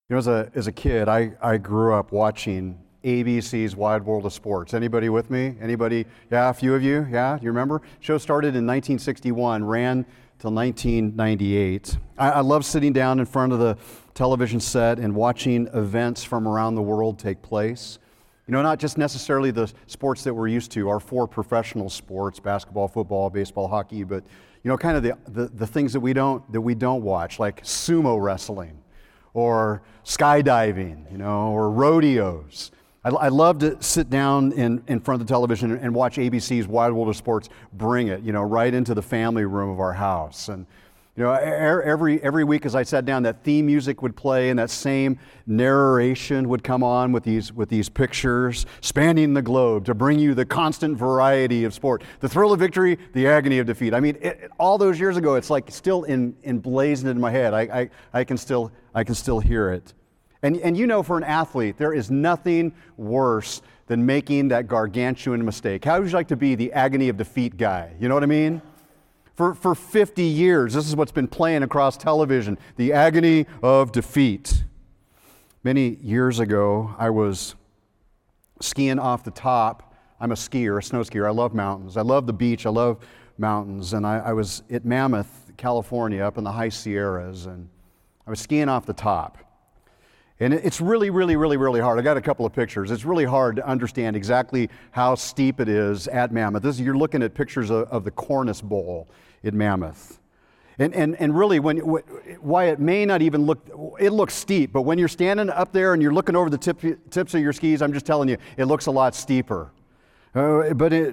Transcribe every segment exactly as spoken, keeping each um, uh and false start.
You know, as a as a kid, I, I grew up watching A B C's Wide World of Sports. Anybody with me? Anybody? Yeah, a few of you? Yeah, you remember? Show started in nineteen sixty-one, ran till nineteen ninety-eight. I, I love sitting down in front of the television set and watching events from around the world take place. You know, not just necessarily the sports that we're used to, our four professional sports, basketball, football, baseball, hockey, but, you know, kind of the, the, the things that we don't that we don't watch, like sumo wrestling, or skydiving, you know, or rodeos. I, I love to sit down in, in front of the television and watch A B C's Wide World of Sports bring it, you know, right into the family room of our house. And, you know, every every week as I sat down, that theme music would play and that same narration would come on with these with these pictures spanning the globe to bring you the constant variety of sport, the thrill of victory, the agony of defeat. I mean, it, all those years ago, it's like still in, emblazoned in my head. I, I I can still I can still hear it. And and you know, for an athlete, there is nothing worse than making that gargantuan mistake. How would you like to be the agony of defeat guy? You know what I mean? For, for fifty years, this is what's been playing across television, the agony of defeat. Many years ago, I was skiing off the top. I'm a skier, a snow skier. I love mountains. I love the beach. I love mountains. And I, I was at Mammoth, California, up in the high Sierras, and I was skiing off the top. And it's really, really, really, really hard. I got a couple of pictures. It's really hard to understand exactly how steep it is at Mammoth. This, you're looking at pictures of, of the Cornice Bowl in Mammoth. And, and, and really, when, why it may not even look, it looks steep, but when you're standing up there and you're looking over the tip, tips of your skis, I'm just telling you, it looks a lot steeper. Uh, but, it,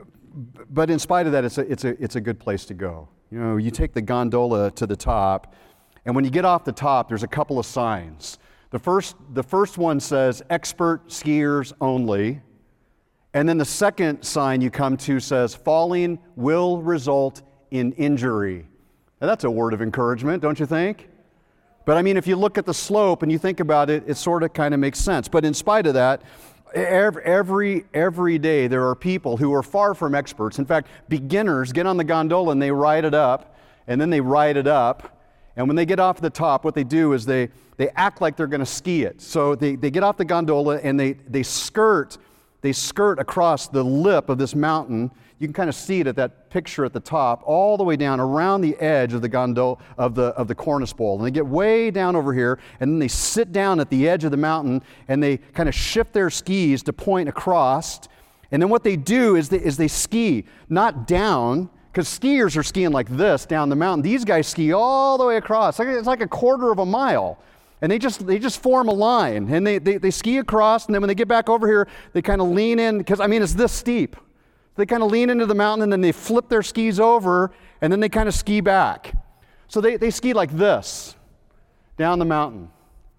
but in spite of that, it's a, it's, a, it's a good place to go. You know, you take the gondola to the top, and when you get off the top, there's a couple of signs. The first, the first one says, expert skiers only. And then the second sign you come to says, falling will result in injury. Now that's a word of encouragement, don't you think? But I mean, if you look at the slope and you think about it, it sort of kind of makes sense. But in spite of that, every, every, every day there are people who are far from experts. In fact, beginners get on the gondola and they ride it up, and then they ride it up. And when they get off the top, what they do is they, they act like they're going to ski it. So they, they get off the gondola and they, they skirt they skirt across the lip of this mountain. You can kind of see it at that picture at the top, all the way down around the edge of the gondola of the of the Cornice Bowl. And they get way down over here, and then they sit down at the edge of the mountain, and they kind of shift their skis to point across. And then what they do is they, is they ski, not down, because skiers are skiing like this down the mountain. These guys ski all the way across. It's like a quarter of a mile. And they just they just form a line, and they, they, they ski across, and then when they get back over here, they kind of lean in, because, I mean, it's this steep. They kind of lean into the mountain, and then they flip their skis over, and then they kind of ski back. So they, they ski like this, down the mountain.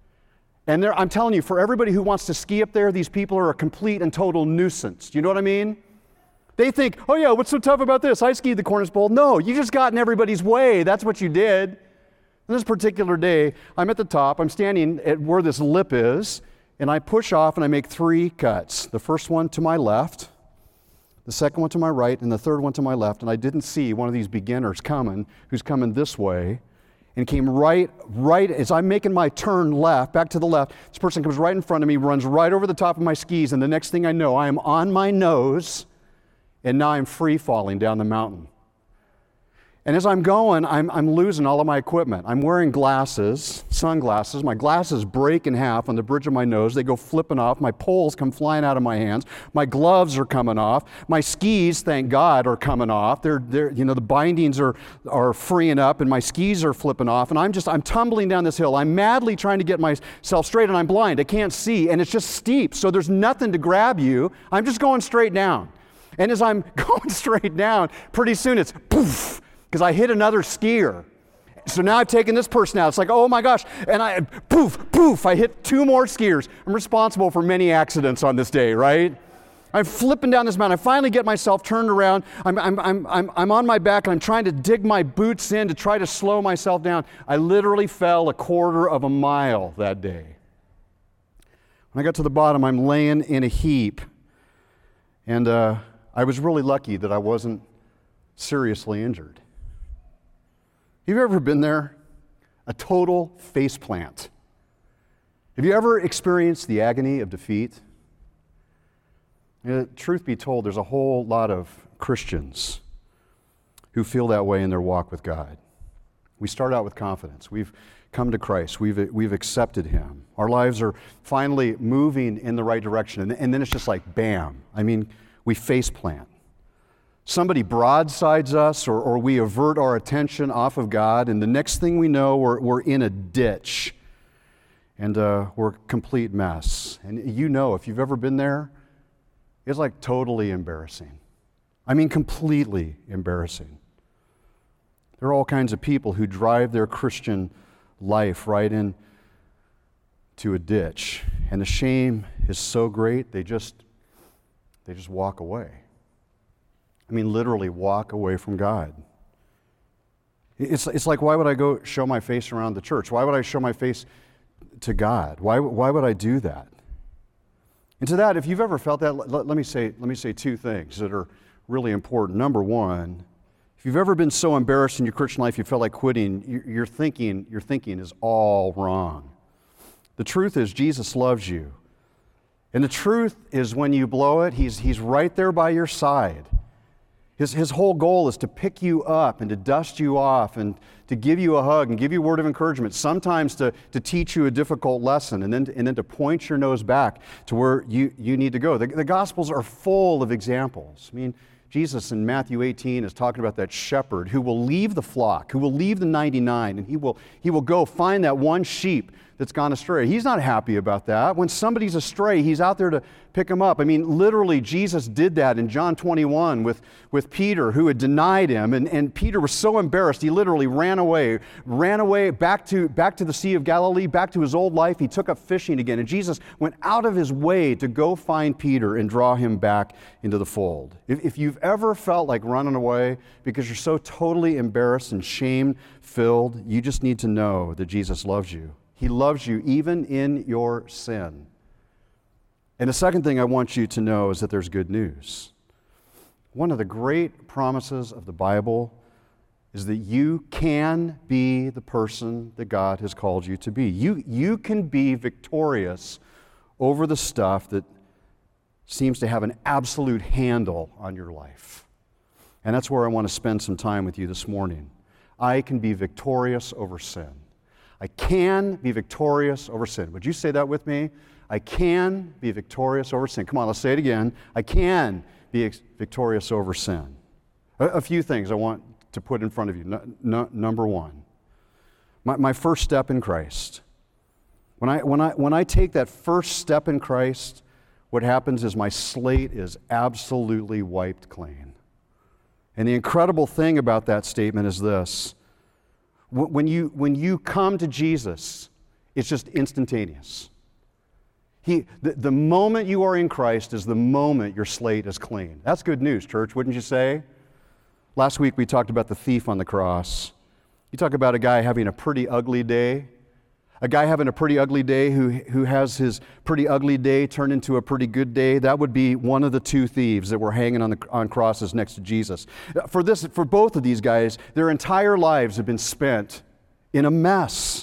And there, I'm telling you, for everybody who wants to ski up there, these people are a complete and total nuisance. Do you know what I mean? They think, oh yeah, what's so tough about this? I skied the Cornice Bowl. No, you just got in everybody's way. That's what you did. This particular day, I'm at the top, I'm standing at where this lip is, and I push off and I make three cuts. The first one to my left, the second one to my right, and the third one to my left. And I didn't see one of these beginners coming, who's coming this way, and came right, right, as I'm making my turn left, back to the left, this person comes right in front of me, runs right over the top of my skis, and the next thing I know, I am on my nose, and now I'm free falling down the mountain. And as I'm going, I'm, I'm losing all of my equipment. I'm wearing glasses, sunglasses. My glasses break in half on the bridge of my nose. They go flipping off. My poles come flying out of my hands. My gloves are coming off. My skis, thank God, are coming off. They're, they're, you know, the bindings are, are freeing up, and my skis are flipping off. And I'm just, I'm tumbling down this hill. I'm madly trying to get myself straight, and I'm blind. I can't see, and it's just steep. So there's nothing to grab you. I'm just going straight down. And as I'm going straight down, pretty soon it's poof, because I hit another skier. So now I've taken this person out. It's like, oh my gosh. And I, poof, poof, I hit two more skiers. I'm responsible for many accidents on this day, right? I'm flipping down this mountain. I finally get myself turned around. I'm, I'm, I'm, I'm, I'm on my back, and I'm trying to dig my boots in to try to slow myself down. I literally fell a quarter of a mile that day. When I got to the bottom, I'm laying in a heap. And uh, I was really lucky that I wasn't seriously injured. Have you ever been there? A total faceplant. Have you ever experienced the agony of defeat? You know, truth be told, there's a whole lot of Christians who feel that way in their walk with God. We start out with confidence. We've come to Christ. We've, we've accepted Him. Our lives are finally moving in the right direction. And, and then it's just like, bam. I mean, we face plant. Somebody broadsides us, or, or we avert our attention off of God, and the next thing we know, we're, we're in a ditch. And uh, we're a complete mess. And you know, if you've ever been there, it's like totally embarrassing. I mean, completely embarrassing. There are all kinds of people who drive their Christian life right into a ditch. And the shame is so great, they just, they just walk away. I mean, literally walk away from God. It's, it's like, why would I go show my face around the church? Why would I show my face to God? Why, why would I do that? And to that, if you've ever felt that, let, let me say, let me say two things that are really important. Number one, if you've ever been so embarrassed in your Christian life you felt like quitting, your, your thinking, your thinking is all wrong. The truth is Jesus loves you. And the truth is when you blow it, He's, he's right there by your side. His, his whole goal is to pick you up and to dust you off and to give you a hug and give you a word of encouragement, sometimes to, to teach you a difficult lesson and then, and then to point your nose back to where you, you need to go. The, the Gospels are full of examples. I mean, Jesus in Matthew eighteen is talking about that shepherd who will leave the flock, who will leave the ninety-nine, and he will, he will go find that one sheep that's gone astray. He's not happy about that. When somebody's astray, He's out there to pick them up. I mean, literally, Jesus did that in John twenty-one with, with Peter, who had denied Him, and, and Peter was so embarrassed, he literally ran away, ran away back to, back to the Sea of Galilee, back to his old life. He took up fishing again, and Jesus went out of His way to go find Peter and draw him back into the fold. If, if you've ever felt like running away because you're so totally embarrassed and shame-filled, you just need to know that Jesus loves you. He loves you even in your sin. And the second thing I want you to know is that there's good news. One of the great promises of the Bible is that you can be the person that God has called you to be. You, you can be victorious over the stuff that seems to have an absolute handle on your life. And that's where I want to spend some time with you this morning. I can be victorious over sin. I can be victorious over sin. Would you say that with me? I can be victorious over sin. Come on, let's say it again. I can be ex- victorious over sin. A, a few things I want to put in front of you. No, no, number one, my, my first step in Christ. When I, when, I, when I take that first step in Christ, what happens is my slate is absolutely wiped clean. And the incredible thing about that statement is this. When you, when you come to Jesus, it's just instantaneous. He, the, the moment you are in Christ is the moment your slate is clean. That's good news, church, wouldn't you say? Last week we talked about the thief on the cross. You talk about a guy having a pretty ugly day. A guy having a pretty ugly day who, who has his pretty ugly day turn into a pretty good day. That would be one of the two thieves that were hanging on, the, on crosses next to Jesus. For, this, for both of these guys, their entire lives have been spent in a mess.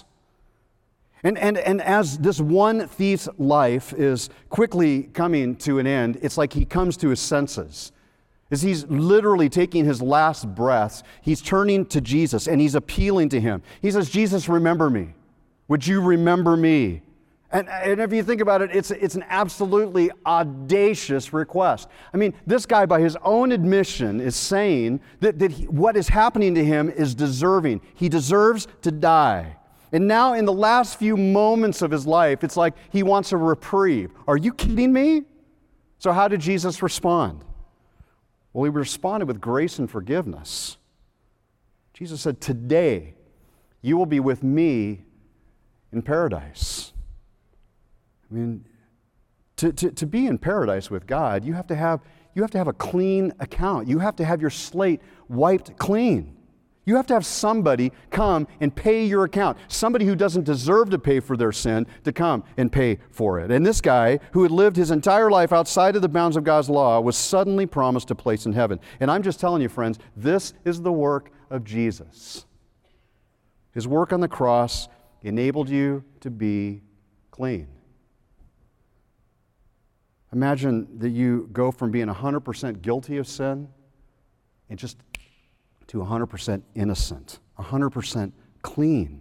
And, and, and as this one thief's life is quickly coming to an end, it's like he comes to his senses. As he's literally taking his last breaths, he's turning to Jesus and he's appealing to Him. He says, Jesus, remember me. Would you remember me? And, and if you think about it, it's, it's an absolutely audacious request. I mean, this guy, by his own admission, is saying that, that he, what is happening to him is deserving. He deserves to die. And now in the last few moments of his life, it's like he wants a reprieve. Are you kidding me? So how did Jesus respond? Well, He responded with grace and forgiveness. Jesus said, today you will be with me in paradise. I mean, to, to, to be in paradise with God, you have to have you have to have a clean account. You have to have your slate wiped clean. You have to have somebody come and pay your account. Somebody who doesn't deserve to pay for their sin to come and pay for it. And this guy, who had lived his entire life outside of the bounds of God's law, was suddenly promised a place in heaven. And I'm just telling you, friends, this is the work of Jesus. His work on the cross enabled you to be clean. Imagine that you go from being one hundred percent guilty of sin and just to one hundred percent innocent, one hundred percent clean.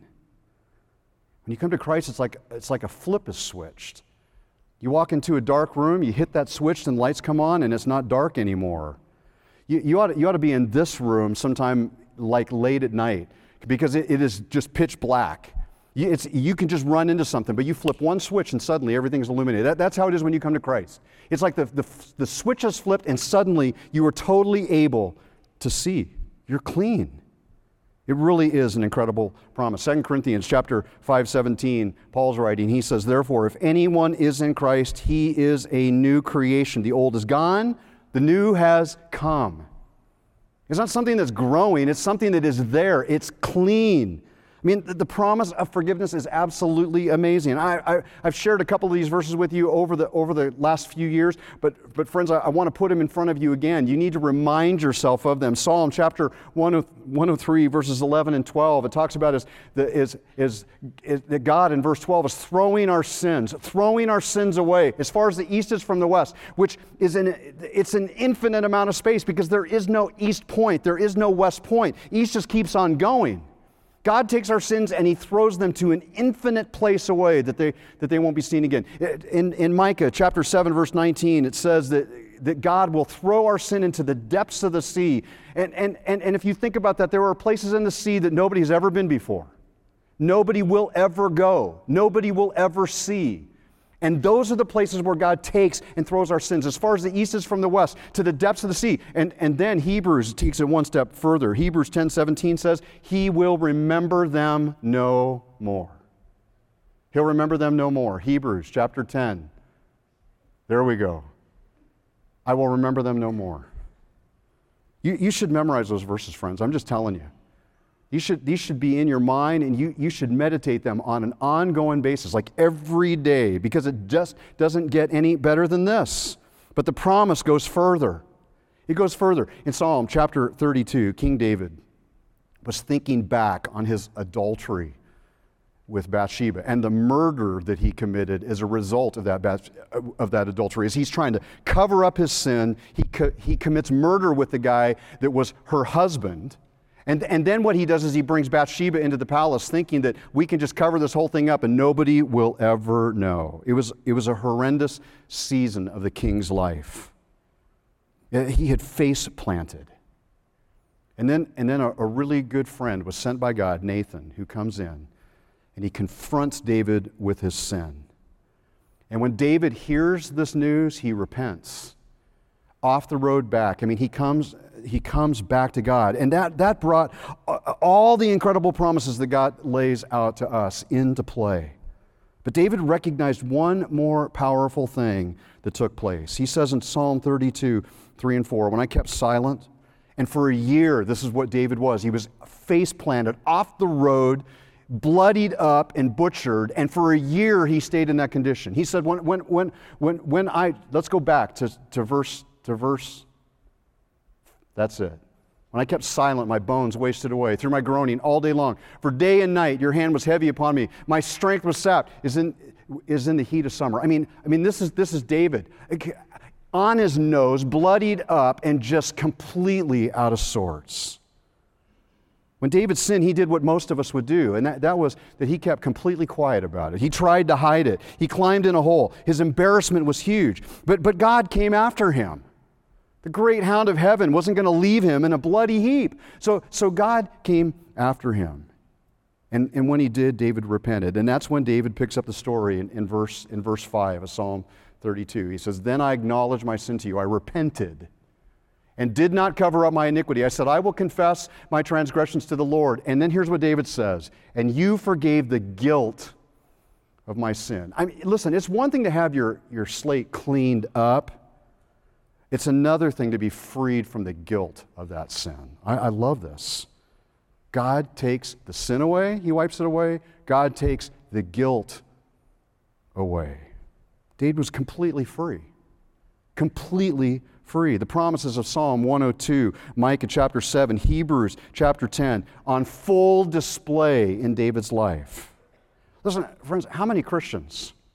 When you come to Christ, it's like, it's like a flip is switched. You walk into a dark room, you hit that switch, and lights come on, and it's not dark anymore. You, you, ought to, you ought to be in this room sometime like late at night because it, it is just pitch black. You, it's, you can just run into something, but you flip one switch and suddenly everything's illuminated. That, that's how it is when you come to Christ. It's like the, the, the switch has flipped and suddenly you are totally able to see. You're clean. It really is an incredible promise. Second Corinthians chapter five seventeen, Paul's writing, he says, therefore, if anyone is in Christ, he is a new creation. The old is gone, the new has come. It's not something that's growing, it's something that is there. It's clean. I mean, the promise of forgiveness is absolutely amazing. I, I, I've shared a couple of these verses with you over the over the last few years, but, but friends, I, I want to put them in front of you again. You need to remind yourself of them. Psalm chapter one oh three, verses eleven and twelve, it talks about is, the, is, is, is that God in verse twelve is throwing our sins, throwing our sins away as far as the east is from the west, which is an, it's an infinite amount of space because there is no east point, there is no west point. East just keeps on going. God takes our sins and He throws them to an infinite place away that they, that they won't be seen again. In, in Micah chapter seven, verse nineteen, it says that, that God will throw our sin into the depths of the sea. And, and, and, and if you think about that, there are places in the sea that nobody has ever been before. Nobody will ever go. Nobody will ever see. And those are the places where God takes and throws our sins, as far as the east is from the west, to the depths of the sea. And, and then Hebrews takes it one step further. Hebrews ten seventeen says, He will remember them no more. He'll remember them no more. Hebrews chapter ten. There we go. I will remember them no more. You, you should memorize those verses, friends. I'm just telling you. You should, these should be in your mind, and you, you should meditate them on an ongoing basis, like every day, because it just doesn't get any better than this. But the promise goes further. It goes further. In Psalm chapter thirty-two, King David was thinking back on his adultery with Bathsheba and the murder that he committed as a result of that, of that adultery. As he's trying to cover up his sin, he, co- he commits murder with the guy that was her husband. And, and then what he does is he brings Bathsheba into the palace thinking that we can just cover this whole thing up and nobody will ever know. It was, it was a horrendous season of the king's life. He had face planted. And then, and then a, a really good friend was sent by God, Nathan, who comes in and he confronts David with his sin. And when David hears this news, he repents. Off the road back. I mean, he comes he comes back to God. And that, that brought all the incredible promises that God lays out to us into play. But David recognized one more powerful thing that took place. He says in Psalm thirty-two, three and four, when I kept silent, and for a year, this is what David was. He was face planted off the road, bloodied up and butchered, and for a year he stayed in that condition. He said, when, when, when, when, when I, let's go back to, to verse to verse, that's it. When I kept silent, my bones wasted away through my groaning all day long. For day and night, your hand was heavy upon me. My strength was sapped, is in, is in the heat of summer. I mean, I mean, this is, this is David. On his nose, bloodied up, and just completely out of sorts. When David sinned, he did what most of us would do, and that, that was that he kept completely quiet about it. He tried to hide it. He climbed in a hole. His embarrassment was huge. But, but God came after him. The great hound of heaven wasn't going to leave him in a bloody heap. So, so God came after him. And, and when he did, David repented. And that's when David picks up the story in, in, verse, in verse five of Psalm thirty-two. He says, then I acknowledged my sin to you. I repented and did not cover up my iniquity. I said, I will confess my transgressions to the Lord. And then here's what David says, and you forgave the guilt of my sin. I mean, listen, it's one thing to have your, your slate cleaned up. It's another thing to be freed from the guilt of that sin. I, I love this. God takes the sin away, He wipes it away. God takes the guilt away. David was completely free. Completely free. The promises of Psalm one oh two, Micah chapter seven, Hebrews chapter ten, on full display in David's life. Listen, friends, how many Christians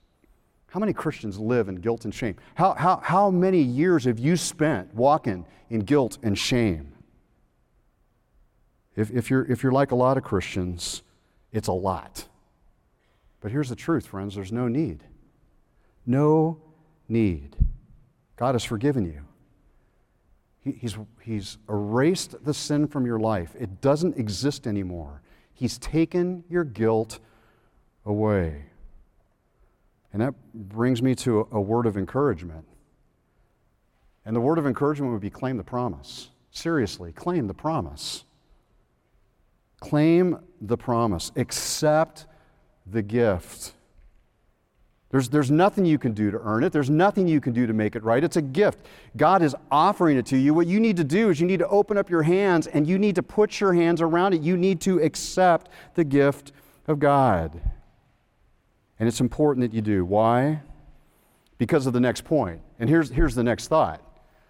How many Christians live in guilt and shame? How, how, how many years have you spent walking in guilt and shame? If, if, you're, if you're like a lot of Christians, it's a lot. But here's the truth, friends. There's no need. No need. God has forgiven you. He, he's, he's erased the sin from your life. It doesn't exist anymore. He's taken your guilt away. And that brings me to a, a word of encouragement. And the word of encouragement would be claim the promise. Seriously, claim the promise. Claim the promise. Accept the gift. There's, there's nothing you can do to earn it. There's nothing you can do to make it right. It's a gift. God is offering it to you. What you need to do is you need to open up your hands and you need to put your hands around it. You need to accept the gift of God. And it's important that you do. Why? Because of the next point. And here's, here's the next thought.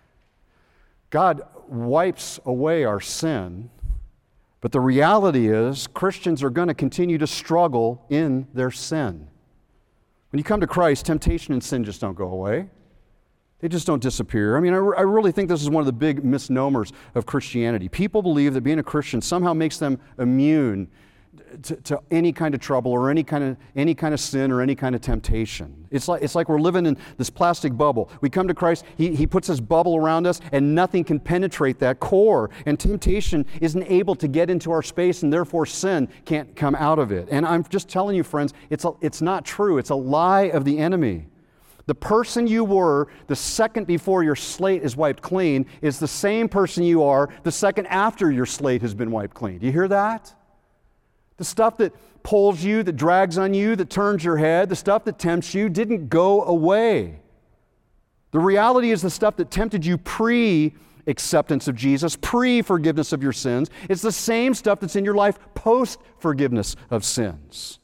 God wipes away our sin, but the reality is Christians are going to continue to struggle in their sin. When you come to Christ, temptation and sin just don't go away. They just don't disappear. I mean, I, I really think this is one of the big misnomers of Christianity. People believe that being a Christian somehow makes them immune To, to any kind of trouble or any kind of any kind of sin or any kind of temptation. It's like it's like we're living in this plastic bubble. We come to Christ, He, he puts this bubble around us, and nothing can penetrate that core. And temptation isn't able to get into our space, and therefore sin can't come out of it. And I'm just telling you, friends, it's a, it's not true. It's a lie of the enemy. The person you were the second before your slate is wiped clean is the same person you are the second after your slate has been wiped clean. Do you hear that? The stuff that pulls you, that drags on you, that turns your head, the stuff that tempts you didn't go away. The reality is the stuff that tempted you pre-acceptance of Jesus, pre-forgiveness of your sins, it's the same stuff that's in your life post-forgiveness of sins.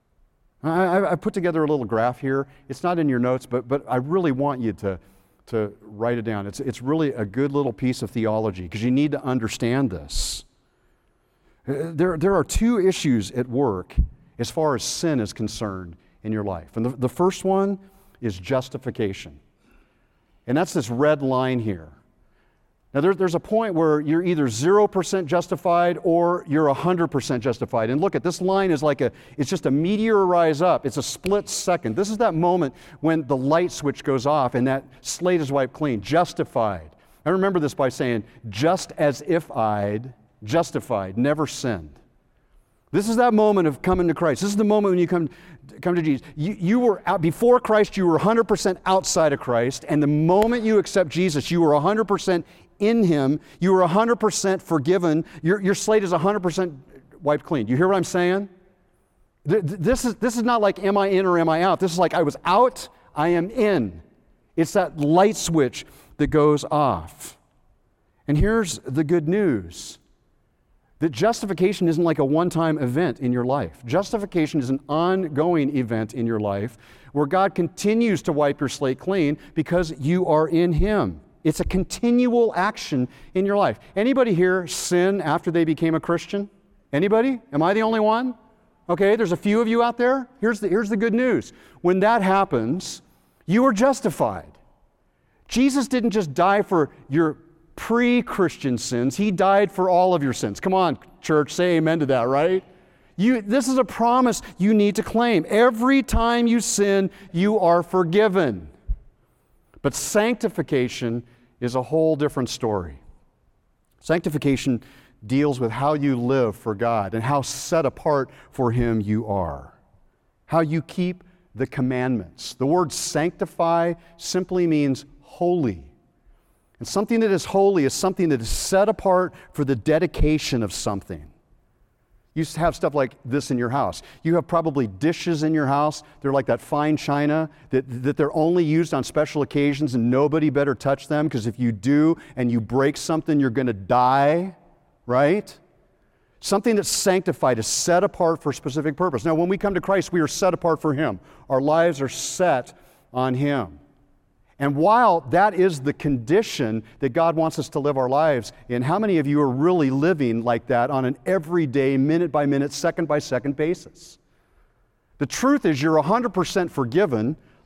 I, I put together a little graph here. It's not in your notes, but, but I really want you to, to write it down. It's, it's really a good little piece of theology because you need to understand this. There, there are two issues at work as far as sin is concerned in your life. And the, the first one is justification. And that's this red line here. Now, there, there's a point where you're either zero percent justified or you're one hundred percent justified. And look at this line is like a, it's just a meteor rise up. It's a split second. This is that moment when the light switch goes off and that slate is wiped clean. Justified. I remember this by saying, just as if I'd justified, never sinned. This is that moment of coming to Christ. This is the moment when you come, come to Jesus. You, you were out, before Christ, you were one hundred percent outside of Christ, and the moment you accept Jesus, you were one hundred percent in Him. You were one hundred percent forgiven. Your, your slate is one hundred percent wiped clean. Do you hear what I'm saying? This is, this is not like am I in or am I out. This is like I was out, I am in. It's that light switch that goes off. And here's the good news. That justification isn't like a one-time event in your life. Justification is an ongoing event in your life where God continues to wipe your slate clean because you are in Him. It's a continual action in your life. Anybody here sin after they became a Christian? Anybody? Am I the only one? Okay, there's a few of you out there. Here's the, here's the good news. When that happens, you are justified. Jesus didn't just die for your pre-Christian sins. He died for all of your sins. Come on, church, say amen to that, right? You, this is a promise you need to claim. Every time you sin, you are forgiven. But sanctification is a whole different story. Sanctification deals with how you live for God and how set apart for Him you are. How you keep the commandments. The word sanctify simply means holy. And something that is holy is something that is set apart for the dedication of something. You used to have stuff like this in your house. You have probably dishes in your house. They're like that fine china that, that they're only used on special occasions and nobody better touch them because if you do and you break something, you're going to die, right? Something that's sanctified is set apart for a specific purpose. Now, when we come to Christ, we are set apart for Him. Our lives are set on Him. And while that is the condition that God wants us to live our lives in, how many of you are really living like that on an everyday, minute by minute, second by second basis? The truth is you're one hundred percent forgiven,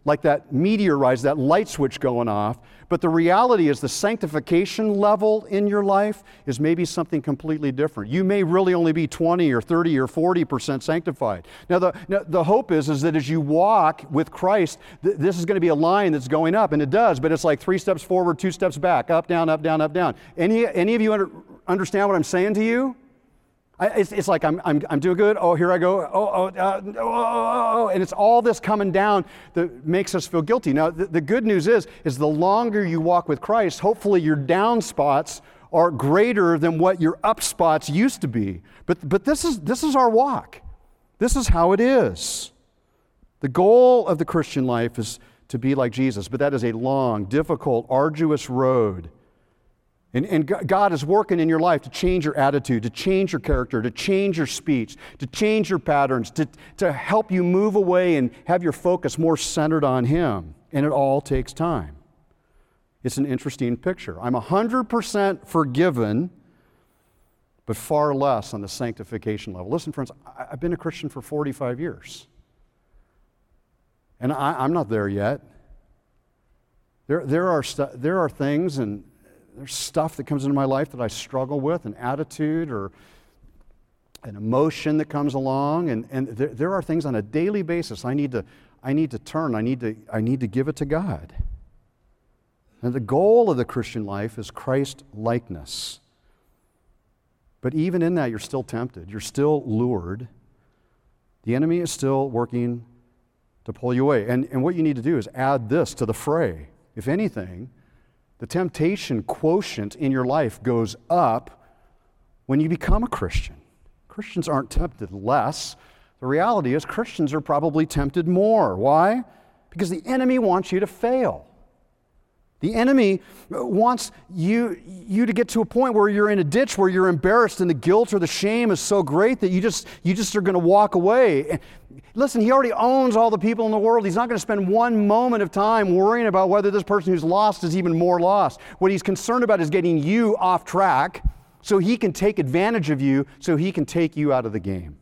like that meteor rise, that light switch going off. But the reality is the sanctification level in your life is maybe something completely different. You may really only be twenty or thirty or forty percent sanctified. Now the, now, the hope is, is that as you walk with Christ, th- this is going to be a line that's going up, and it does, but it's like three steps forward, two steps back, up, down, up, down, up, down. Any, any of you under, understand what I'm saying to you? I, it's, it's like I'm, I'm, I'm doing good. Oh, here I go. Oh, oh, uh, oh, oh, oh, and it's all this coming down that makes us feel guilty. Now, the, the good news is, is the longer you walk with Christ, hopefully your down spots are greater than what your up spots used to be. But, but this is, this is our walk. This is how it is. The goal of the Christian life is to be like Jesus, but that is a long, difficult, arduous road. And, and God is working in your life to change your attitude, to change your character, to change your speech, to change your patterns, to, to help you move away and have your focus more centered on Him. And it all takes time. It's an interesting picture. I'm one hundred percent forgiven, but far less on the sanctification level. Listen, friends, I've been a Christian for forty-five years. And I, I'm not there yet. There, there, are stu- there are things and there's stuff that comes into my life that I struggle with, an attitude or an emotion that comes along, and, and there, there are things on a daily basis I need to I need to turn, I need to I need to give it to God. And the goal of the Christian life is Christ likeness. But even in that, you're still tempted, you're still lured. The enemy is still working to pull you away. And, and what you need to do is add this to the fray. If anything, the temptation quotient in your life goes up when you become a Christian. Christians aren't tempted less. The reality is Christians are probably tempted more. Why? Because the enemy wants you to fail. The enemy wants you, you to get to a point where you're in a ditch, where you're embarrassed and the guilt or the shame is so great that you just, you just are going to walk away. Listen, he already owns all the people in the world. He's not going to spend one moment of time worrying about whether this person who's lost is even more lost. What he's concerned about is getting you off track so he can take advantage of you, so he can take you out of the game.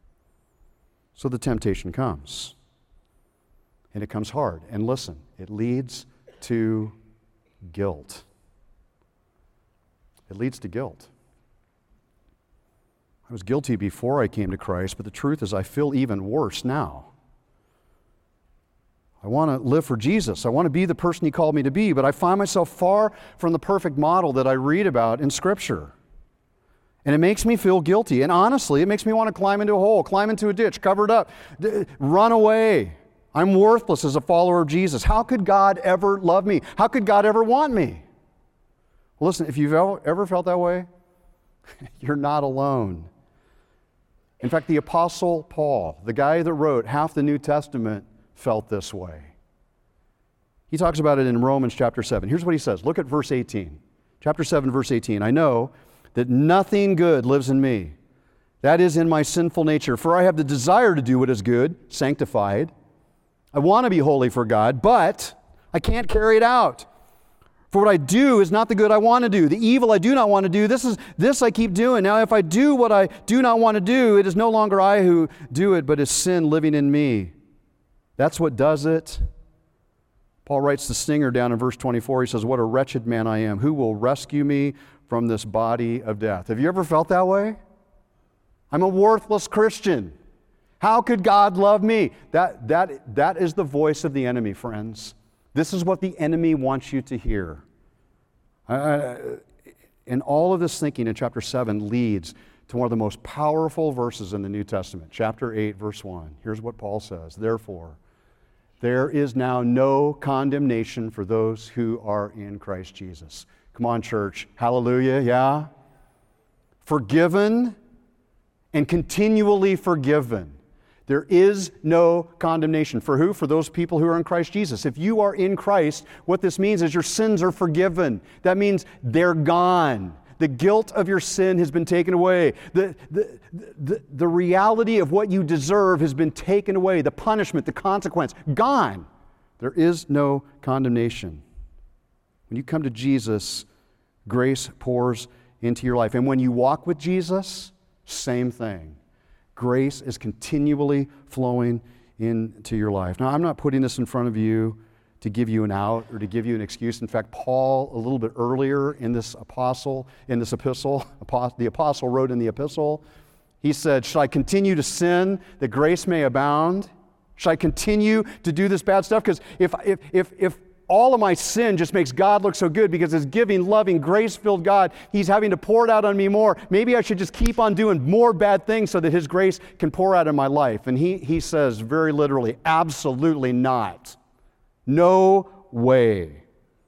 So the temptation comes. And it comes hard. And listen, it leads to guilt. It leads to guilt. I was guilty before I came to Christ, but the truth is I feel even worse now. I want to live for Jesus. I want to be the person He called me to be, but I find myself far from the perfect model that I read about in Scripture. And it makes me feel guilty. And honestly, it makes me want to climb into a hole, climb into a ditch, cover it up, d- run away. I'm worthless as a follower of Jesus. How could God ever love me? How could God ever want me? Well, listen, if you've ever felt that way, you're not alone. In fact, the Apostle Paul, the guy that wrote half the New Testament, felt this way. He talks about it in Romans chapter seven. Here's what he says. Look at verse eighteen. Chapter seven, verse eighteen. I know that nothing good lives in me. That is in my sinful nature. For I have the desire to do what is good, sanctified. I want to be holy for God, but I can't carry it out. For what I do is not the good I want to do. The evil I do not want to do, this is this I keep doing. Now if I do what I do not want to do, it is no longer I who do it, but is sin living in me. That's what does it. Paul writes the stinger down in verse twenty-four. He says, what a wretched man I am. Who will rescue me from this body of death? Have you ever felt that way? I'm a worthless Christian. How could God love me? That, that, that is the voice of the enemy, friends. This is what the enemy wants you to hear. Uh, and all of this thinking in chapter seven leads to one of the most powerful verses in the New Testament. Chapter eight, verse one. Here's what Paul says. Therefore, there is now no condemnation for those who are in Christ Jesus. Come on, church. Hallelujah, yeah? Forgiven and continually forgiven. There is no condemnation. For who? For those people who are in Christ Jesus. If you are in Christ, what this means is your sins are forgiven. That means they're gone. The guilt of your sin has been taken away. The, the, the, the reality of what you deserve has been taken away. The punishment, the consequence, gone. There is no condemnation. When you come to Jesus, grace pours into your life. And when you walk with Jesus, same thing. Grace is continually flowing into your life. Now, I'm not putting this in front of you to give you an out or to give you an excuse. In fact, Paul, a little bit earlier in this apostle, in this epistle, the apostle wrote in the epistle, he said, should I continue to sin that grace may abound? Should I continue to do this bad stuff? Because if, if, if, if all of my sin just makes God look so good because His giving, loving, grace-filled God, He's having to pour it out on me more, maybe I should just keep on doing more bad things so that His grace can pour out in my life. And he, he says very literally, absolutely not. No way.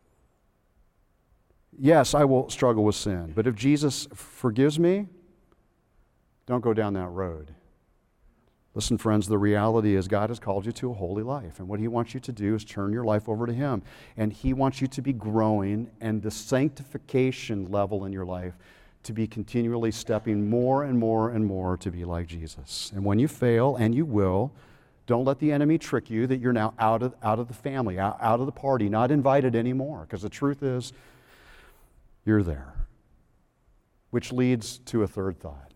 Yes, I will struggle with sin, but if Jesus forgives me, don't go down that road. Listen, friends, the reality is God has called you to a holy life, and what He wants you to do is turn your life over to Him, and He wants you to be growing, and the sanctification level in your life to be continually stepping more and more and more to be like Jesus. And when you fail, and you will, don't let the enemy trick you that you're now out of, out of the family, out, out of the party, not invited anymore, because the truth is, you're there. Which leads to a third thought,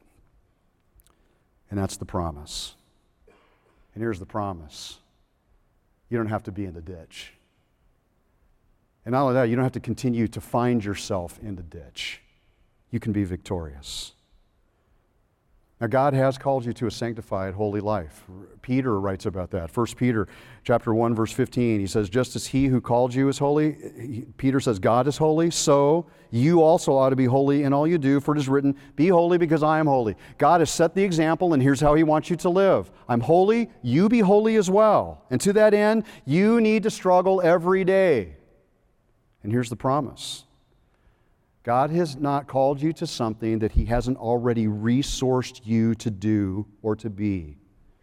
and that's the promise. And here's the promise. You don't have to be in the ditch. And not only that, you don't have to continue to find yourself in the ditch. You can be victorious. Now, God has called you to a sanctified, holy life. Peter writes about that. First Peter chapter one, verse fifteen, he says, just as He who called you is holy, he, Peter says, God is holy, so you also ought to be holy in all you do, for it is written, be holy because I am holy. God has set the example, and here's how He wants you to live. I'm holy, you be holy as well. And to that end, you need to struggle every day. And here's the promise. God has not called you to something that He hasn't already resourced you to do or to be.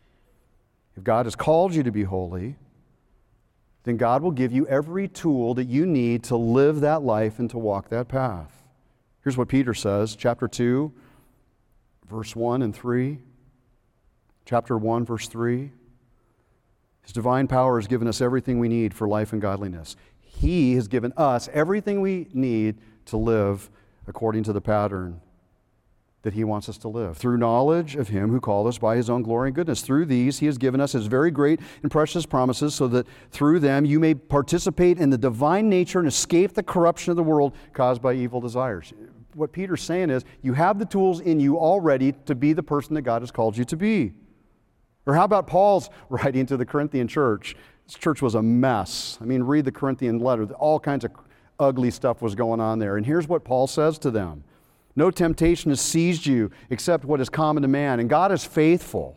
If God has called you to be holy, then God will give you every tool that you need to live that life and to walk that path. Here's what Peter says, chapter two, verse one and three. Chapter one, verse three. His divine power has given us everything we need for life and godliness. He has given us everything we need to live according to the pattern that He wants us to live. Through knowledge of Him who called us by His own glory and goodness. Through these He has given us His very great and precious promises, so that through them you may participate in the divine nature and escape the corruption of the world caused by evil desires. What Peter's saying is, you have the tools in you already to be the person that God has called you to be. Or how about Paul's writing to the Corinthian church? This church was a mess. I mean, read the Corinthian letter. All kinds of ugly stuff was going on there. And here's what Paul says to them. No temptation has seized you except what is common to man, and God is faithful.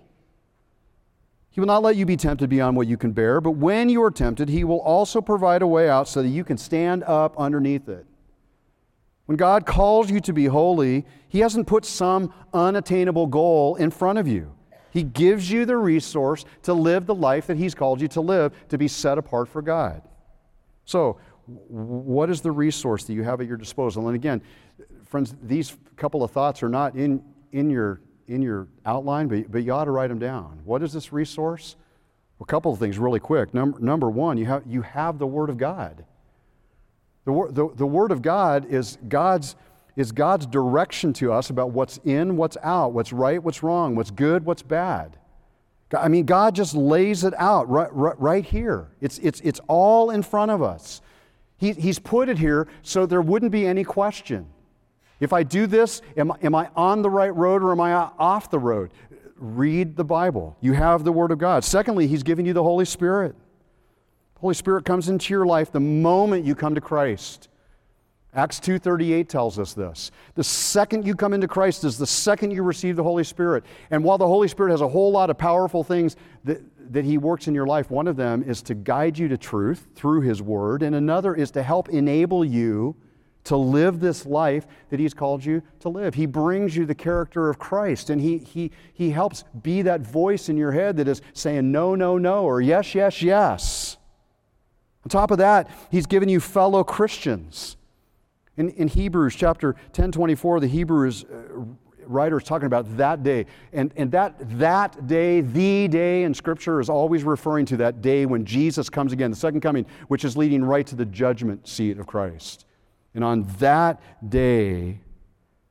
He will not let you be tempted beyond what you can bear, but when you are tempted, He will also provide a way out so that you can stand up underneath it. When God calls you to be holy, He hasn't put some unattainable goal in front of you. He gives you the resource to live the life that He's called you to live, to be set apart for God. So, what is the resource that you have at your disposal? And again, friends, these couple of thoughts are not in, in, your, in your outline, but, but you ought to write them down. What is this resource? Well, a couple of things really quick. Number, number one, you have, you have the Word of God. The, the, the Word of God is God's, is God's direction to us about what's in, what's out, what's right, what's wrong, what's good, what's bad. I mean, God just lays it out right, right, right here. It's, it's, it's all in front of us. He, he's put it here so there wouldn't be any question. If I do this, am, am I on the right road or am I off the road? Read the Bible. You have the Word of God. Secondly, He's given you the Holy Spirit. The Holy Spirit comes into your life the moment you come to Christ. Acts two thirty-eight tells us this. The second you come into Christ is the second you receive the Holy Spirit. And while the Holy Spirit has a whole lot of powerful things that, that He works in your life, one of them is to guide you to truth through His Word, and another is to help enable you to live this life that He's called you to live. He brings you the character of Christ, and He, he, he helps be that voice in your head that is saying no, no, no, or yes, yes, yes. On top of that, He's given you fellow Christians. In, in Hebrews chapter ten twenty-four, the Hebrews uh, writer is talking about that day. And, and that, that day, the day in Scripture is always referring to that day when Jesus comes again, the second coming, which is leading right to the judgment seat of Christ. And on that day,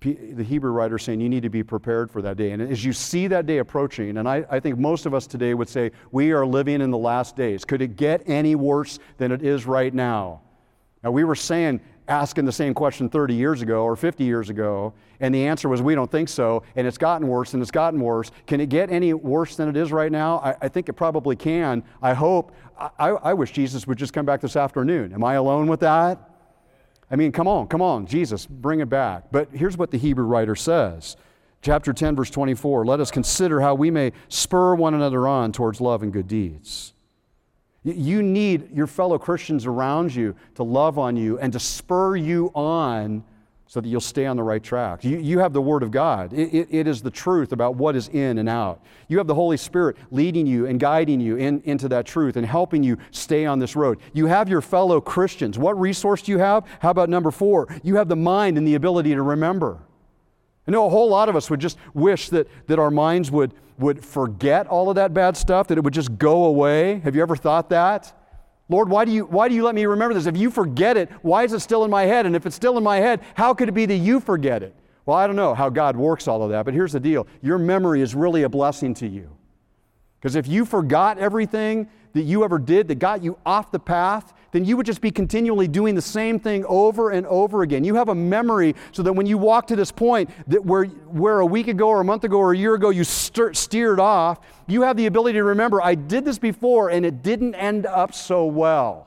the Hebrew writer is saying you need to be prepared for that day. And as you see that day approaching, and I, I think most of us today would say, we are living in the last days. Could it get any worse than it is right now? Now, we were saying, asking the same question thirty years ago or fifty years ago, and the answer was, we don't think so, and it's gotten worse, and it's gotten worse. Can it get any worse than it is right now? I, I think it probably can. I hope. I, I wish Jesus would just come back this afternoon. Am I alone with that? I mean, come on, come on, Jesus, bring it back. But here's what the Hebrew writer says. Chapter ten, verse twenty-four, let us consider how we may spur one another on towards love and good deeds. You need your fellow Christians around you to love on you and to spur you on so that you'll stay on the right track. You, you have the Word of God. It, it, it is the truth about what is in and out. You have the Holy Spirit leading you and guiding you in, into that truth and helping you stay on this road. You have your fellow Christians. What resource do you have? How about number four? You have the mind and the ability to remember. I know a whole lot of us would just wish that, that our minds would, would forget all of that bad stuff, that it would just go away. Have you ever thought that? Lord, why do you, why do you let me remember this? If you forget it, why is it still in my head? And if it's still in my head, how could it be that you forget it? Well, I don't know how God works all of that, but here's the deal. Your memory is really a blessing to you. Because if you forgot everything that you ever did that got you off the path, then you would just be continually doing the same thing over and over again. You have a memory so that when you walk to this point that where, where a week ago or a month ago or a year ago you stir, steered off, you have the ability to remember, I did this before and it didn't end up so well.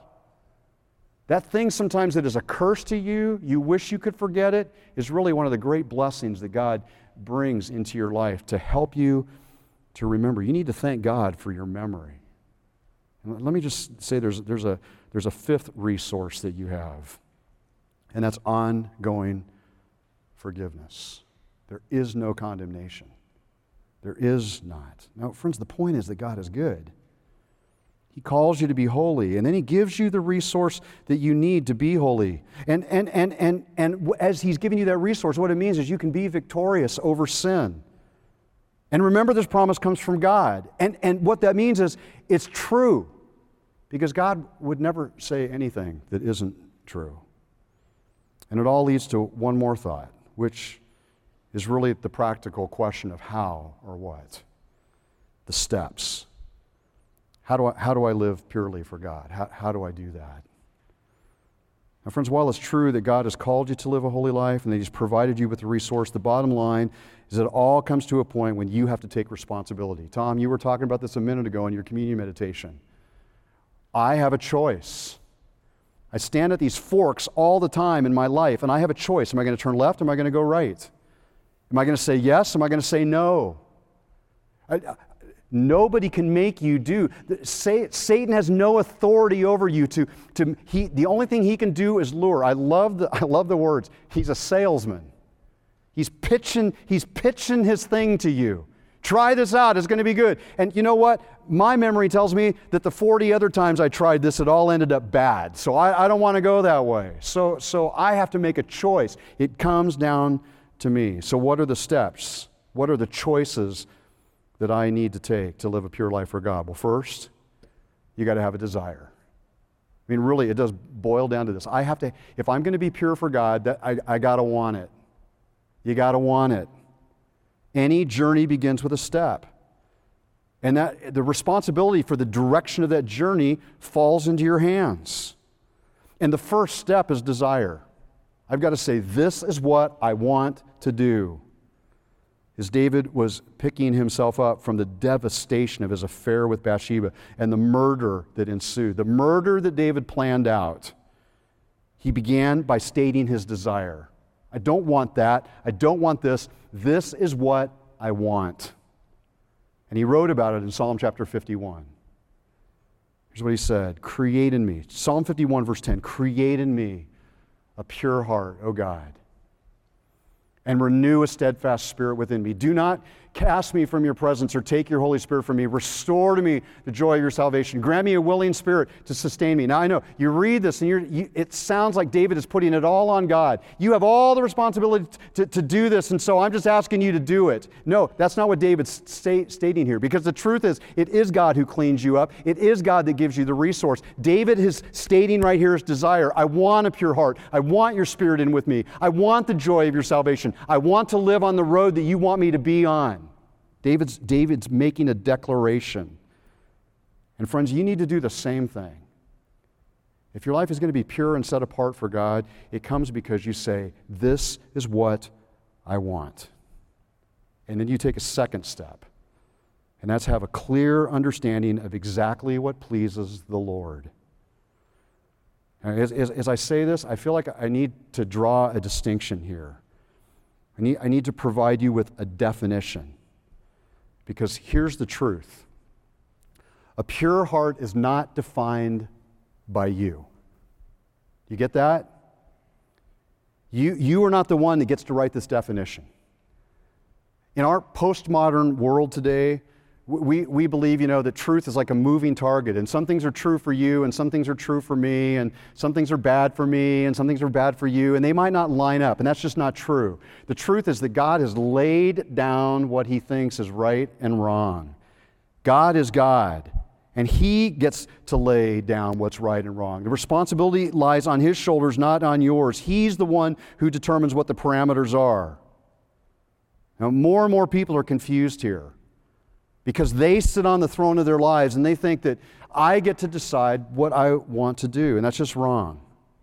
That thing sometimes that is a curse to you, you wish you could forget it, is really one of the great blessings that God brings into your life to help you to remember. You need to thank God for your memory. And let me just say there's, there's, a, there's a fifth resource that you have, and that's ongoing forgiveness. There is no condemnation. There is not. Now, friends, the point is that God is good. He calls you to be holy, and then He gives you the resource that you need to be holy. And, and, and, and, and as He's giving you that resource, what it means is you can be victorious over sin. And remember, this promise comes from God. And, and what that means is it's true, because God would never say anything that isn't true. And it all leads to one more thought, which is really the practical question of how or what. The steps. How do I, how do I live purely for God? How, how do I do that? Now, friends, while it's true that God has called you to live a holy life and that He's provided you with the resource, the bottom line is that it all comes to a point when you have to take responsibility. Tom, you were talking about this a minute ago in your communion meditation. I have a choice. I stand at these forks all the time in my life, and I have a choice. Am I going to turn left or am I going to go right? Am I going to say yes? Am I going to say no? I, I, nobody can make you do. Say, Satan has no authority over you. To, to he, the only thing he can do is lure. I love the, I love the words. He's a salesman. He's pitching, he's pitching his thing to you. Try this out. It's going to be good. And you know what? My memory tells me that the forty other times I tried this, it all ended up bad. So I, I don't want to go that way. So, so I have to make a choice. It comes down to me. So what are the steps? What are the choices that I need to take to live a pure life for God? Well, first, you got to have a desire. I mean, really, it does boil down to this. I have to, if I'm going to be pure for God, that I, I got to want it. You got to want it. Any journey begins with a step. And that the responsibility for the direction of that journey falls into your hands. And the first step is desire. I've got to say, this is what I want to do. As David was picking himself up from the devastation of his affair with Bathsheba and the murder that ensued, the murder that David planned out, he began by stating his desire. I don't want that. I don't want this. This is what I want. And he wrote about it in Psalm chapter fifty-one. Here's what he said. Create in me. Psalm fifty-one verse ten. Create in me a pure heart, O God, and renew a steadfast spirit within me. Do not cast me from your presence or take your Holy Spirit from me. Restore to me the joy of your salvation. Grant me a willing spirit to sustain me. Now I know, you read this and you're, you, it sounds like David is putting it all on God. You have all the responsibility to, to do this, and so I'm just asking you to do it. No, that's not what David's sta- stating here, because the truth is, it is God who cleans you up. It is God that gives you the resource. David is stating right here his desire. I want a pure heart. I want your Spirit in with me. I want the joy of your salvation. I want to live on the road that you want me to be on. David's, David's making a declaration. And friends, you need to do the same thing. If your life is going to be pure and set apart for God, it comes because you say, this is what I want. And then you take a second step, and that's have a clear understanding of exactly what pleases the Lord. As, as, as I say this, I feel like I need to draw a distinction here. I need, I need to provide you with a definition. Because here's the truth. A pure heart is not defined by you. You get that? You, you are not the one that gets to write this definition. In our postmodern world today, we, we believe, you know, that truth is like a moving target, and some things are true for you, and some things are true for me, and some things are bad for me, and some things are bad for you, and they might not line up, and that's just not true. The truth is that God has laid down what He thinks is right and wrong. God is God, and He gets to lay down what's right and wrong. The responsibility lies on His shoulders, not on yours. He's the one who determines what the parameters are. Now, more and more people are confused here, because they sit on the throne of their lives and they think that I get to decide what I want to do, and that's just wrong.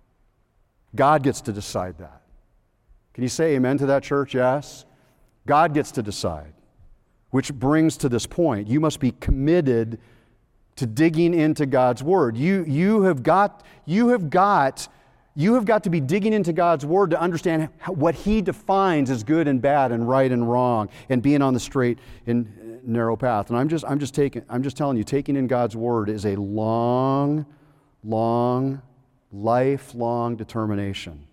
God gets to decide that. Can you say amen to that, church? Yes? God gets to decide. Which brings to this point. You must be committed to digging into God's Word. You, you have got, you have got, you have got to be digging into God's Word to understand how, what He defines as good and bad and right and wrong, and being on the straight and narrow path. And I'm just, I'm just taking, I'm just telling you, taking in God's Word is a long, long, lifelong determination.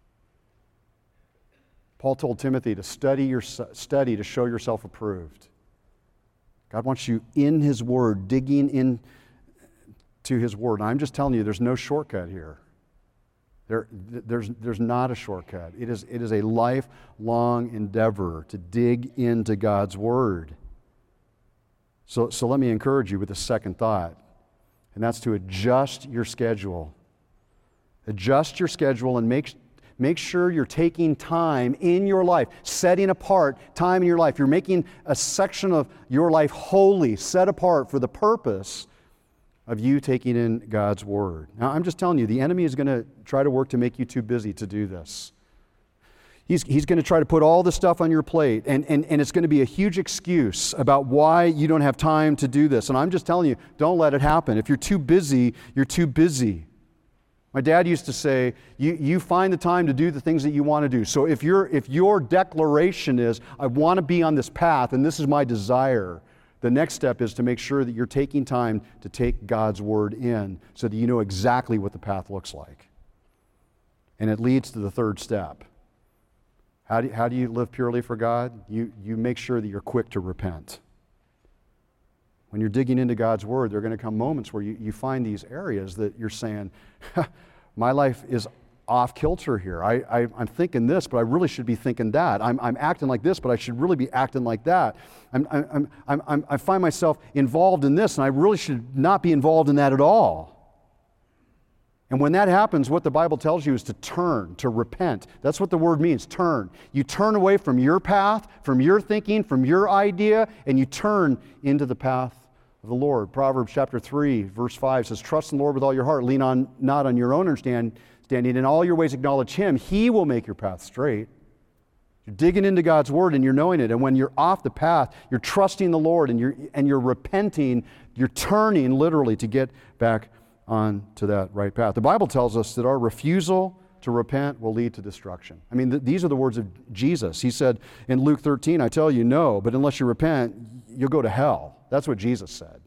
Paul told Timothy to study your study to show yourself approved. God wants you in His Word, digging in to His Word. And I'm just telling you, there's no shortcut here. There, there's, there's not a shortcut. It is, it is a lifelong endeavor to dig into God's Word. So, so let me encourage you with a second thought, and that's to adjust your schedule. Adjust your schedule and make, make sure you're taking time in your life, setting apart time in your life. You're making a section of your life holy, set apart for the purpose of you taking in God's Word. Now, I'm just telling you, the enemy is going to try to work to make you too busy to do this. He's, he's going to try to put all this stuff on your plate, and, and, and it's going to be a huge excuse about why you don't have time to do this. And I'm just telling you, don't let it happen. If you're too busy, you're too busy. My dad used to say, you, you find the time to do the things that you want to do. So if, you're, if your declaration is, I want to be on this path, and this is my desire, the next step is to make sure that you're taking time to take God's Word in so that you know exactly what the path looks like. And it leads to the third step. How do you, how do you live purely for God? You, you make sure that you're quick to repent. When you're digging into God's Word, there are going to come moments where you, you find these areas that you're saying, my life is off kilter here. I, I, I'm thinking this, but I really should be thinking that. I'm, I'm acting like this, but I should really be acting like that. I'm, I'm, I'm, I'm, I find myself involved in this, and I really should not be involved in that at all. And when that happens, what the Bible tells you is to turn, to repent. That's what the word means, turn. You turn away from your path, from your thinking, from your idea, and you turn into the path of the Lord. Proverbs chapter three, verse five says, trust in the Lord with all your heart, lean on not on your own understanding, in all your ways acknowledge Him. He will make your path straight. You're digging into God's Word and you're knowing it. And when you're off the path, you're trusting the Lord and you're, and you're repenting, you're turning literally to get back on to that right path. The Bible tells us that our refusal to repent will lead to destruction. I mean, th- these are the words of Jesus. He said in Luke thirteen, I tell you, no, but unless you repent, you'll go to hell. That's what Jesus said.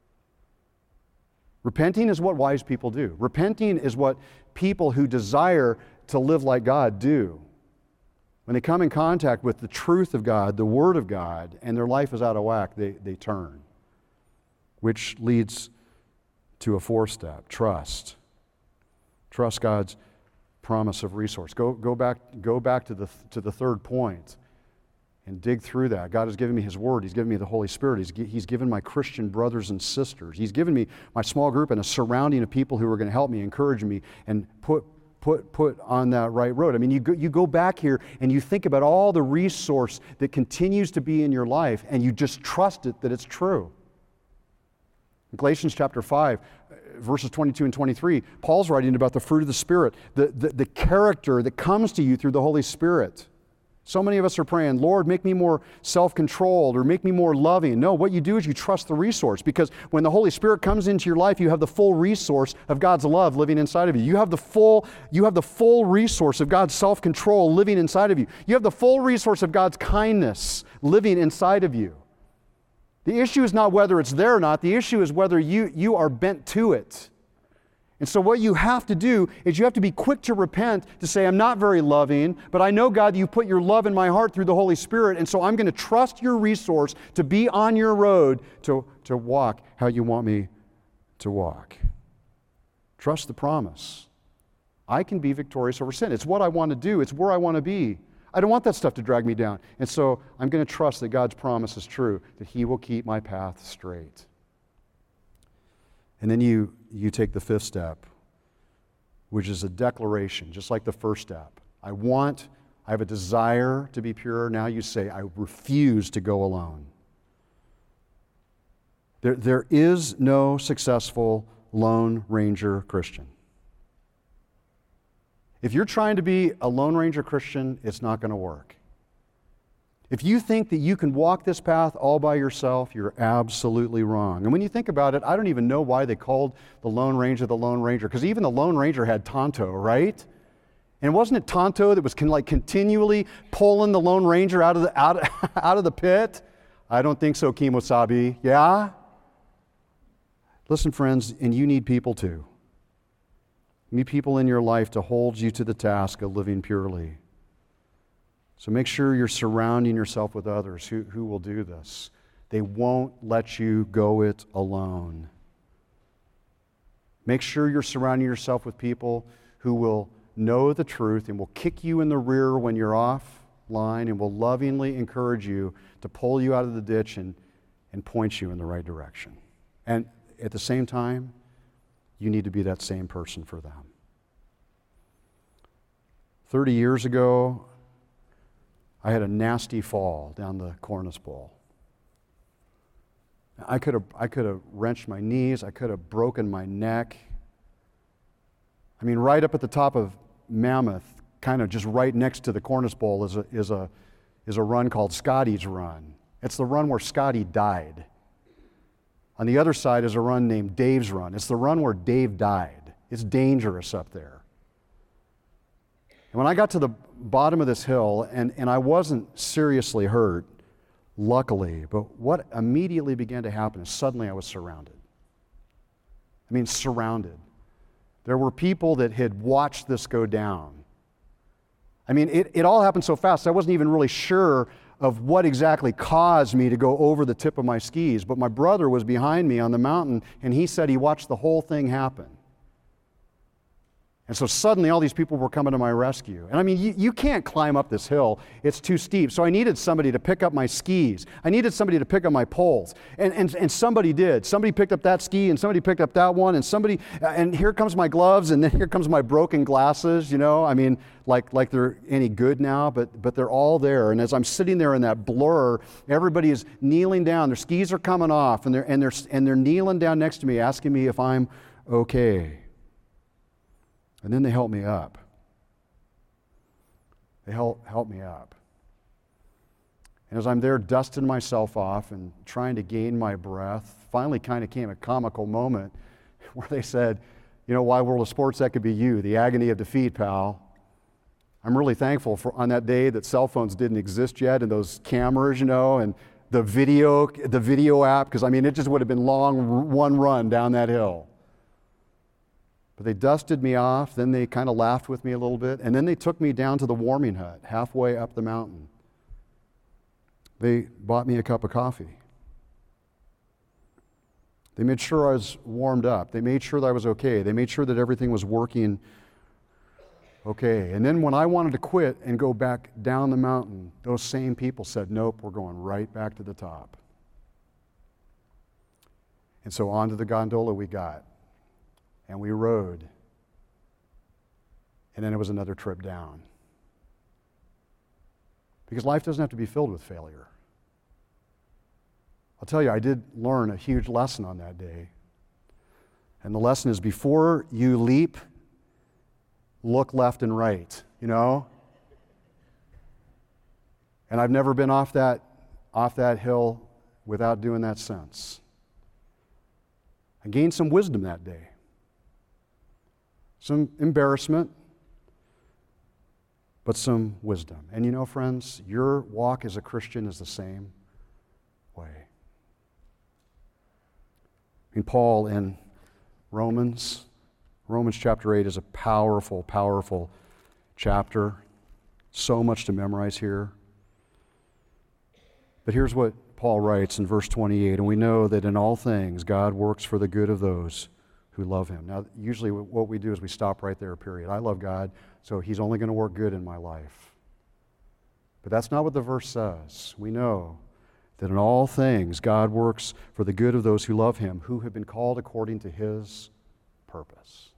Repenting is what wise people do. Repenting is what people who desire to live like God do. When they come in contact with the truth of God, the Word of God, and their life is out of whack, they, they turn. Which leads to a fourth step, trust. Trust God's promise of resource. Go, go back, go back to the, to the third point and dig through that. God has given me His Word. He's given me the Holy Spirit. He's, He's given my Christian brothers and sisters. He's given me my small group and a surrounding of people who are going to help me, encourage me, and put Put, put on that right road. I mean, you go, you go back here and you think about all the resource that continues to be in your life, and you just trust it that it's true. In Galatians chapter five, verses twenty-two and twenty-three, Paul's writing about the fruit of the Spirit, the, the, the character that comes to you through the Holy Spirit. So many of us are praying, Lord, make me more self-controlled or make me more loving. No, what you do is you trust the resource, because when the Holy Spirit comes into your life, you have the full resource of God's love living inside of you. You have the full, you have the full resource of God's self-control living inside of you. You have the full resource of God's kindness living inside of you. The issue is not whether it's there or not. The issue is whether you, you are bent to it. And so what you have to do is you have to be quick to repent, to say, I'm not very loving, but I know, God, you put your love in my heart through the Holy Spirit, and so I'm going to trust your resource to be on your road to, to walk how you want me to walk. Trust the promise. I can be victorious over sin. It's what I want to do. It's where I want to be. I don't want that stuff to drag me down. And so I'm going to trust that God's promise is true, that He will keep my path straight. And then you, you take the fifth step, which is a declaration, just like the first step. I want, I have a desire to be pure. Now you say, I refuse to go alone. There, there is no successful Lone Ranger Christian. If you're trying to be a Lone Ranger Christian, it's not going to work. If you think that you can walk this path all by yourself, you're absolutely wrong. And when you think about it, I don't even know why they called the Lone Ranger the Lone Ranger, because even the Lone Ranger had Tonto, right? And wasn't it Tonto that was con- like continually pulling the Lone Ranger out of the out, out of the pit? I don't think so, Kimosabi. Yeah? Listen, friends, and you need people too. You need people in your life to hold you to the task of living purely. So make sure you're surrounding yourself with others who, who will do this. They won't let you go it alone. Make sure you're surrounding yourself with people who will know the truth and will kick you in the rear when you're off line and will lovingly encourage you to pull you out of the ditch and, and point you in the right direction. And at the same time, you need to be that same person for them. Thirty years ago, I had a nasty fall down the Cornice Bowl. I could have I could have wrenched my knees. I could have broken my neck. I mean, right up at the top of Mammoth, kind of just right next to the Cornice Bowl, is a is a is a run called Scotty's Run. It's the run where Scotty died. On the other side is a run named Dave's Run. It's the run where Dave died. It's dangerous up there. And when I got to the bottom of this hill, and, and I wasn't seriously hurt, luckily, but what immediately began to happen is suddenly I was surrounded. I mean, surrounded. There were people that had watched this go down. I mean, it, it all happened so fast, I wasn't even really sure of what exactly caused me to go over the tip of my skis, but my brother was behind me on the mountain, and he said he watched the whole thing happen. And so suddenly all these people were coming to my rescue. And I mean, you, you can't climb up this hill. It's too steep. So I needed somebody to pick up my skis. I needed somebody to pick up my poles. And, and, and somebody did. Somebody picked up that ski, and somebody picked up that one, and somebody, and here comes my gloves, and then here comes my broken glasses, you know? I mean, like, like they're any good now, but, but they're all there. And as I'm sitting there in that blur, everybody is kneeling down. Their skis are coming off, and they're, and they're, and they're kneeling down next to me, asking me if I'm okay. And then they help me up. They help, help me up. And as I'm there dusting myself off and trying to gain my breath, finally kind of came a comical moment where they said, you know, Wide World of Sports, that could be you, the agony of defeat, pal. I'm really thankful for on that day that cell phones didn't exist yet, and those cameras, you know, and the video, the video app, because I mean, it just would have been long one run down that hill. But they dusted me off, then they kind of laughed with me a little bit, and then they took me down to the warming hut halfway up the mountain. They bought me a cup of coffee. They made sure I was warmed up. They made sure that I was okay. They made sure that everything was working okay. And then when I wanted to quit and go back down the mountain, those same people said, nope, we're going right back to the top. And so onto the gondola we got, and we rode. And then it was another trip down. Because life doesn't have to be filled with failure. I'll tell you, I did learn a huge lesson on that day. And the lesson is, before you leap, look left and right, you know? And I've never been off that, off that hill without doing that since. I gained some wisdom that day. Some embarrassment, but some wisdom. And you know, friends, your walk as a Christian is the same way. I mean, Paul in Romans, Romans chapter eight is a powerful, powerful chapter. So much to memorize here. But here's what Paul writes in verse twenty-eight, and we know that in all things God works for the good of those who love him. Now, usually what we do is we stop right there, period. I love God, so he's only going to work good in my life. But that's not what the verse says. We know that in all things God works for the good of those who love him, who have been called according to his purpose.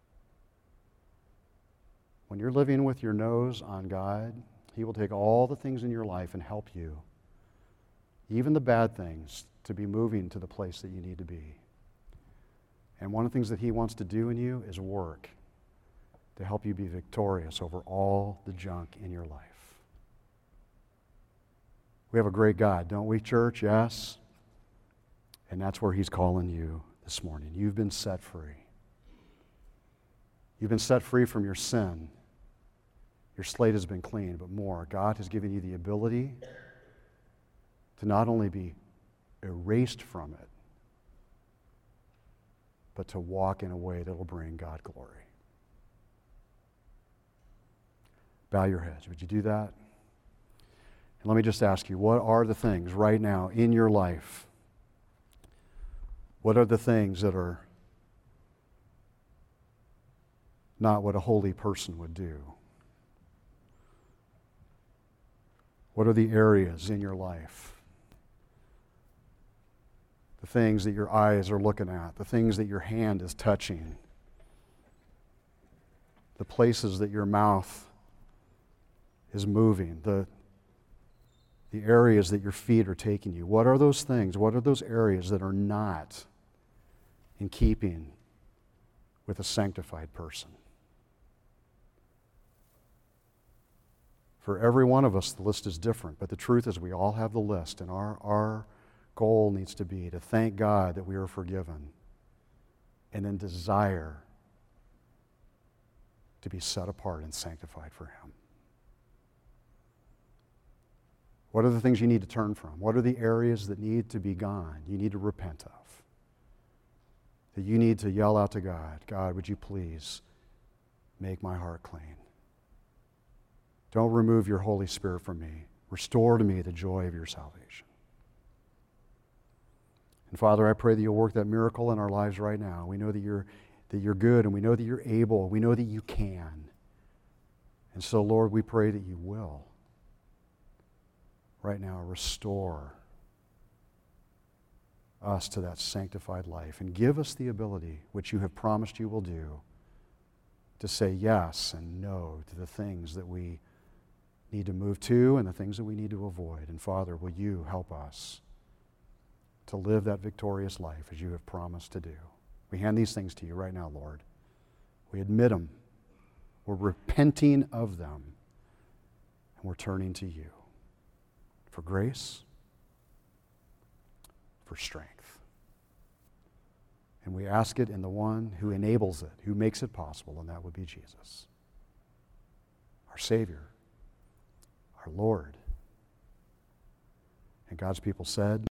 When you're living with your nose on God, he will take all the things in your life and help you, even the bad things, to be moving to the place that you need to be. And one of the things that he wants to do in you is work to help you be victorious over all the junk in your life. We have a great God, don't we, church? Yes. And that's where he's calling you this morning. You've been set free. You've been set free from your sin. Your slate has been cleaned, but more, God has given you the ability to not only be erased from it, but to walk in a way that will bring God glory. Bow your heads. Would you do that? And let me just ask you, what are the things right now in your life? What are the things that are not what a holy person would do? What are the areas in your life? The things that your eyes are looking at, the things that your hand is touching, the places that your mouth is moving, the, the areas that your feet are taking you. What are those things? What are those areas that are not in keeping with a sanctified person? For every one of us, the list is different, but the truth is we all have the list, and our, our goal needs to be to thank God that we are forgiven and then desire to be set apart and sanctified for him. What are the things you need to turn from? What are the areas that need to be gone, you need to repent of? That you need to yell out to God, God, would you please make my heart clean? Don't remove your Holy Spirit from me. Restore to me the joy of your salvation. And Father, I pray that you'll work that miracle in our lives right now. We know that you're, that you're good, and we know that you're able. We know that you can. And so, Lord, we pray that you will right now restore us to that sanctified life and give us the ability, which you have promised you will do, to say yes and no to the things that we need to move to and the things that we need to avoid. And Father, will you help us to live that victorious life as you have promised to do? We hand these things to you right now, Lord. We admit them. We're repenting of them. And we're turning to you for grace, for strength. And we ask it in the one who enables it, who makes it possible, and that would be Jesus, our Savior, our Lord. And God's people said,